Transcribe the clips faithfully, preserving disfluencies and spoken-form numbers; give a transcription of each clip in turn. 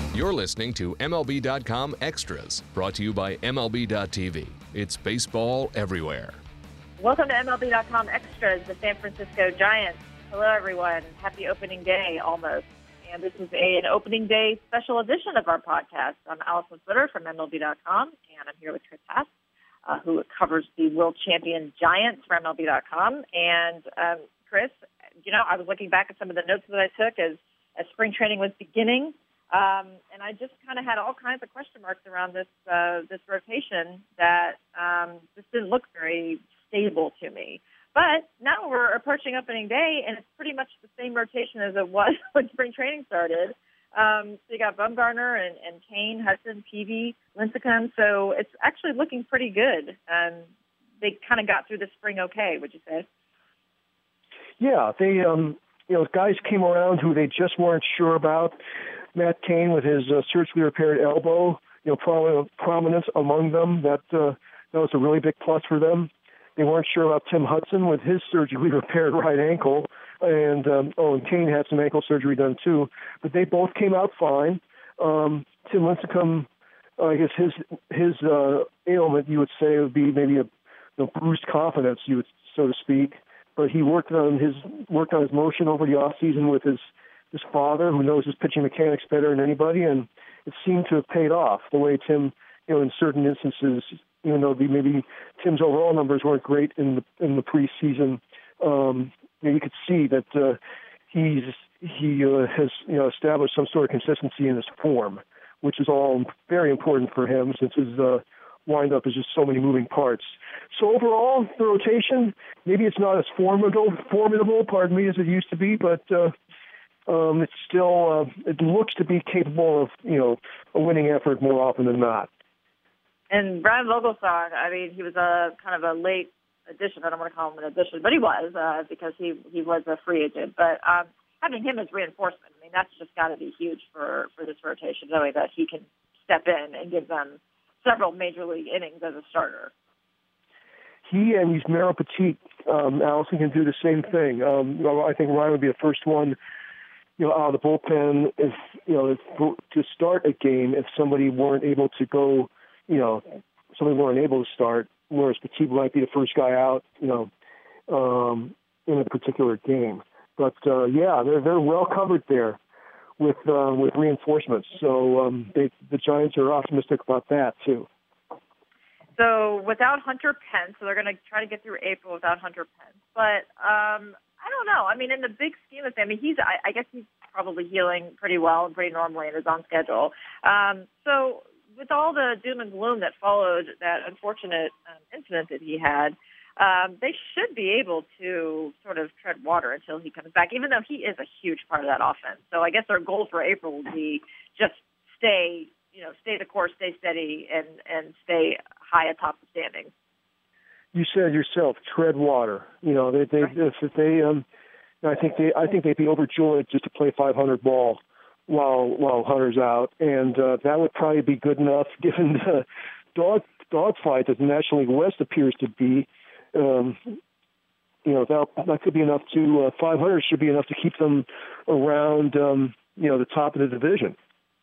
You're listening to M L B dot com Extras, brought to you by M L B dot T V. It's baseball everywhere. Welcome to M L B dot com Extras, the San Francisco Giants. Hello, everyone. Happy opening day, almost. And this is a, an opening day special edition of our podcast. I'm Allison Footer from M L B dot com, and I'm here with Chris Haas, uh, who covers the world champion Giants for M L B dot com. And, um, Chris, you know, I was looking back at some of the notes that I took as, as spring training was beginning. Um, and I just kind of had all kinds of question marks around this uh, this rotation that um, just didn't look very stable to me. But now we're approaching opening day, and it's pretty much the same rotation as it was when spring training started. Um, so you got Bumgarner and, and Kane, Hudson, Peavy, Lincecum. So it's actually looking pretty good. Um, they kind of got through the spring okay, would you say? Yeah, they um, you know guys came around who they just weren't sure about. Matt Cain with his uh, surgically repaired elbow, you know, prominent, prominence among them. That uh, that was a really big plus for them. They weren't sure about Tim Hudson with his surgically repaired right ankle, and um, oh, and Cain had some ankle surgery done too. But they both came out fine. Um, Tim Lincecum, uh, I guess his his uh, ailment, you would say, would be maybe a you know, bruised confidence, you would so to speak. But he worked on his worked on his motion over the off season with his. his father, who knows his pitching mechanics better than anybody, and it seemed to have paid off the way Tim, you know, in certain instances, even though the, maybe Tim's overall numbers weren't great in the in the preseason, um, you know, you could see that uh, he's he uh, has you know established some sort of consistency in his form, which is all very important for him since his uh, windup is just so many moving parts. So overall, the rotation, maybe it's not as formidable, formidable, pardon me, as it used to be, but uh, Um, it's still, uh, it looks to be capable of, you know, a winning effort more often than not. And Brian Vogelsong, I mean, he was a kind of a late addition. I don't want to call him an addition, but he was uh, because he, he was a free agent. But um, having him as reinforcement, I mean, that's just got to be huge for, for this rotation, knowing that he can step in and give them several major league innings as a starter. He and he's Mero Petit, um, Allison, can do the same thing. Um, I think Ryan would be the first one, you know, out of the bullpen, if, you know, if, to start a game if somebody weren't able to go, you know, somebody weren't able to start, whereas Petit might be the first guy out, you know, um, in a particular game. But, uh, yeah, they're, they're well covered there with uh, with reinforcements. So um, they, the Giants are optimistic about that, too. So without Hunter Pence, so they're going to try to get through April without Hunter Pence. But, um, I don't know. I mean, in the big scheme of things, I mean, he's, I, I guess he's probably healing pretty well and pretty normally and is on schedule. Um, so with all the doom and gloom that followed that unfortunate um, incident that he had, um, they should be able to sort of tread water until he comes back, even though he is a huge part of that offense. So I guess their goal for April will be just stay, you know, stay the course, stay steady, and, and stay high atop the standings. You said yourself, tread water. You know, they, they, if, if they, um, I think they, I think they'd be overjoyed just to play five hundred ball while while Hunter's out, and uh, that would probably be good enough given the dog dogfight that the National League West appears to be. Um, you know, that that could be enough to uh, five hundred should be enough to keep them around, um, you know, the top of the division.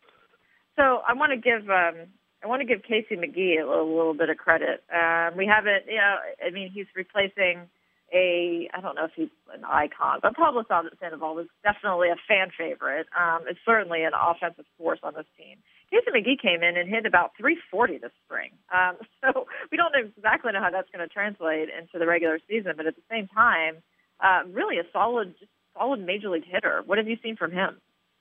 So I want to give. Um I want to give Casey McGee a little, little bit of credit. Um, we haven't, you know, I mean, he's replacing a, I don't know if he's an icon, but Pablo Sandoval was definitely a fan favorite. Um, it's certainly an offensive force on this team. Casey McGee came in and hit about three forty this spring. Um, so we don't exactly know how that's going to translate into the regular season, but at the same time, uh, really a solid, just solid major league hitter. What have you seen from him?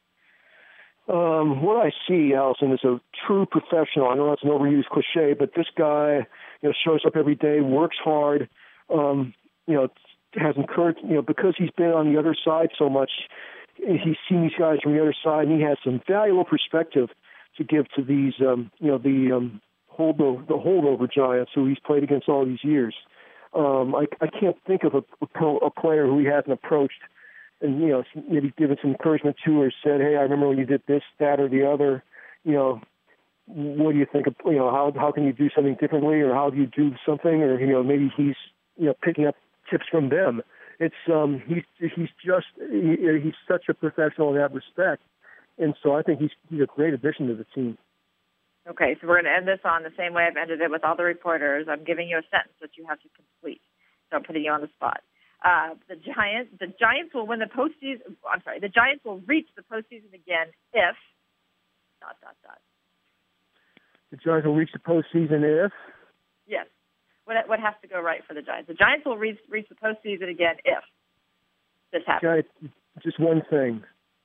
Um, what I see, Allison, is a true professional. I know that's an overused cliche, but this guy, you know, shows up every day, works hard, um, you know, has encouraged, you know, because he's been on the other side so much, he's seen these guys from the other side, and he has some valuable perspective to give to these, um, you know, the um, holdover, the holdover Giants who he's played against all these years. Um, I, I can't think of a, a, a player who he hasn't approached and, you know, maybe given some encouragement to or said, hey, I remember when you did this, that, or the other, you know, what do you think of, you know, how how can you do something differently, or how do you do something, or, you know, maybe he's, you know, picking up tips from them. It's, um, he's, he's just, he, he's such a professional in that respect. and so I think he's he's a great addition to the team. Okay, so we're going to end this on the same way I've ended it with all the reporters. I'm giving you a sentence that you have to complete, so I'm putting you on the spot. Uh, the Giants, the Giants will win the postseason. I'm sorry, the Giants will reach the postseason again if dot dot dot. The Giants will reach the postseason if. Yes. What what has to go right for the Giants? The Giants will reach reach the postseason again if this happens. Giants, just one thing.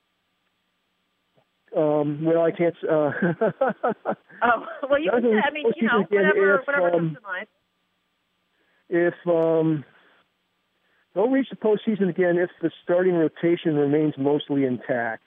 Um, well, I can't. Uh, oh well, you can say. I mean, you know, whatever if, whatever um, comes to mind. If um, they'll reach the postseason again if the starting rotation remains mostly intact.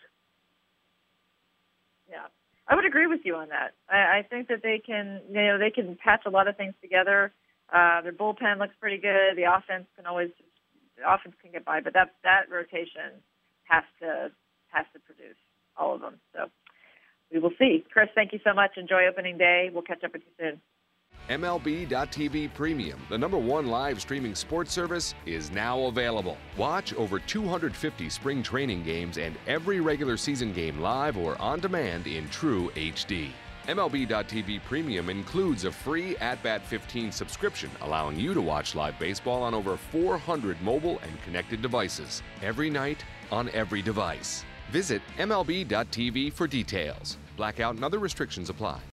Yeah, I would agree with you on that. I, I think that they can, you know, they can patch a lot of things together. Uh, their bullpen looks pretty good. The offense can always, the offense can get by, but that that rotation has to has to produce all of them. So we will see. Chris, thank you so much. Enjoy opening day. We'll catch up with you soon. M L B dot T V Premium, the number one live streaming sports service, is now available. Watch over two hundred fifty spring training games and every regular season game live or on demand in true H D. M L B dot T V Premium includes a free At Bat fifteen subscription, allowing you to watch live baseball on over four hundred mobile and connected devices, every night on every device. Visit M L B dot T V for details. Blackout and other restrictions apply.